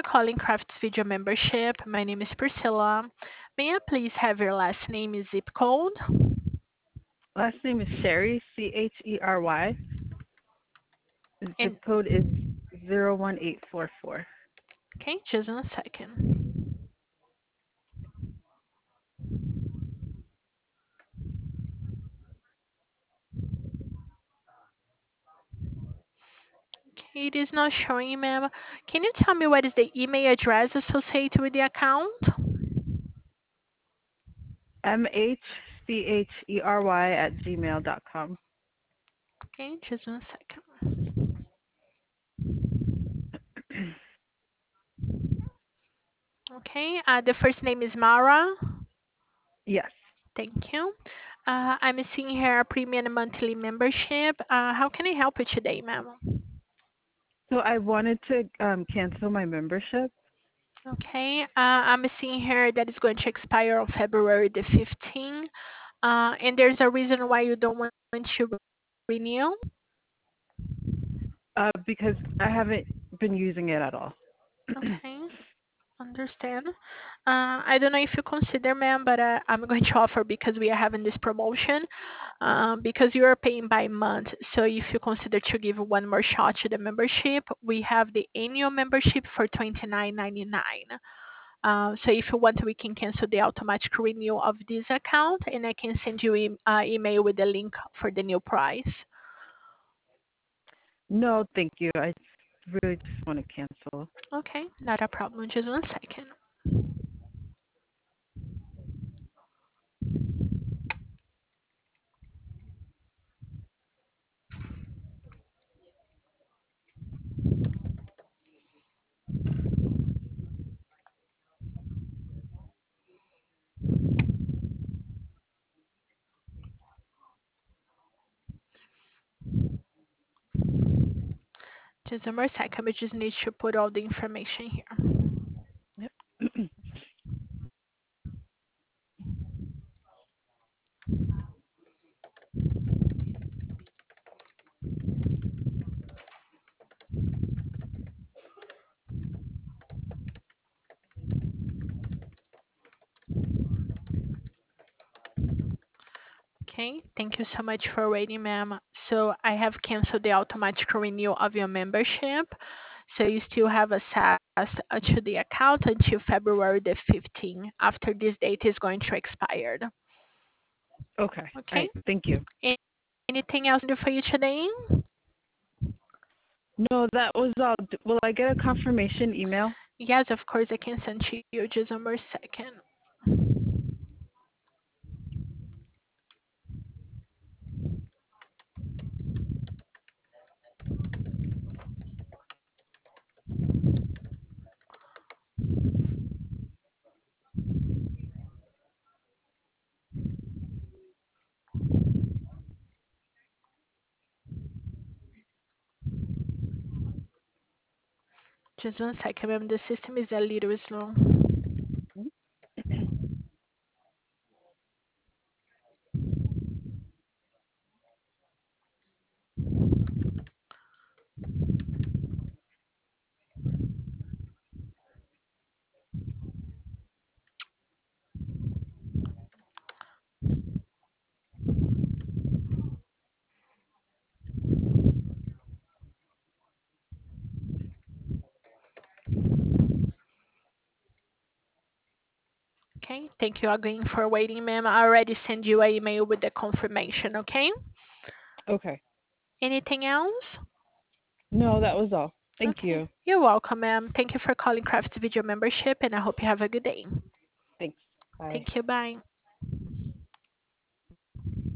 for calling Crafts Video Membership. My name is Priscilla. May I please have your last name and zip code? Last name is Sherry, Chery. Zip And code is 01844. okay, just one second. Okay, it is not showing, ma'am. Can you tell me what is the email address associated with the account? MHCHERY@gmail.com. Okay, just one second. Okay, the first name is Mara. Yes. Thank you. I'm seeing here a premium monthly membership. How can I help you today, ma'am? So I wanted to cancel my membership Okay, I'm seeing here that it's going to expire on February the 15th. And there's a reason why you don't want to renew. because I haven't been using it at all. Okay, understand. I don't know if you consider, ma'am, but I'm going to offer because we are having this promotion. Because you are paying by month. So if you consider to give one more shot to the membership, we have the annual membership for $29.99. So if you want, we can cancel the automatic renewal of this account, and I can send you email with the link for the new price. No, thank you. I really just want to cancel. Okay, not a problem. Just one second. Just one more second. We just need to put all the information here. Yep. Okay, thank you so much for waiting, ma'am. So I have canceled the automatic renewal of your membership. So you still have access to the account until February the 15th. After this date is going to expire. Okay. All Okay. right. Thank you. A- Anything else to do for you today? No, that was all. Will I get a confirmation email? Yes, of course I can send to you. Just one more second. Just one second, ma'am. The system is a little slow. Okay, thank you again for waiting, ma'am. I already sent you an email with the confirmation, okay? Okay. Anything else? No, that was all. Thank Okay. you. You're welcome, ma'am. Thank you for calling Crafts Video Membership, and I hope you have a good day. Thanks. Bye. Thank you. Bye.